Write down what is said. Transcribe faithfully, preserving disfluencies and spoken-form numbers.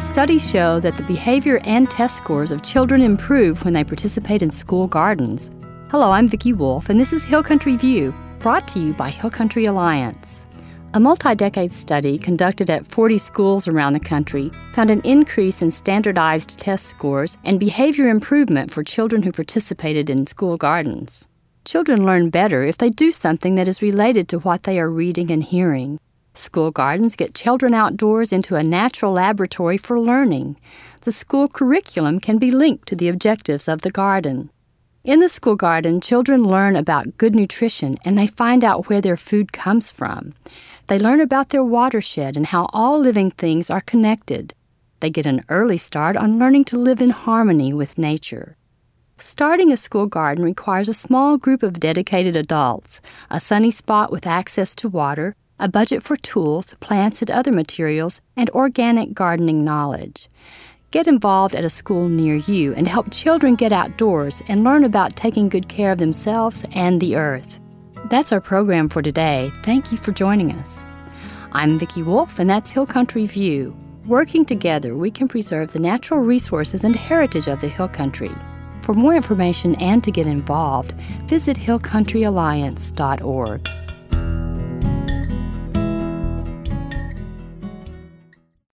Studies show that the behavior and test scores of children improve when they participate in school gardens. Hello, I'm Vicki Wolf, and this is Hill Country View, brought to you by Hill Country Alliance. A multi-decade study conducted at forty schools around the country found an increase in standardized test scores and behavior improvement for children who participated in school gardens. Children learn better if they do something that is related to what they are reading and hearing. School gardens get children outdoors into a natural laboratory for learning. The school curriculum can be linked to the objectives of the garden. In the school garden, children learn about good nutrition and they find out where their food comes from. They learn about their watershed and how all living things are connected. They get an early start on learning to live in harmony with nature. Starting a school garden requires a small group of dedicated adults, a sunny spot with access to water, a budget for tools, plants, and other materials, and organic gardening knowledge. Get involved at a school near you and help children get outdoors and learn about taking good care of themselves and the earth. That's our program for today. Thank you for joining us. I'm Vicki Wolf, and that's Hill Country View. Working together, we can preserve the natural resources and heritage of the Hill Country. For more information and to get involved, visit hill country alliance dot org.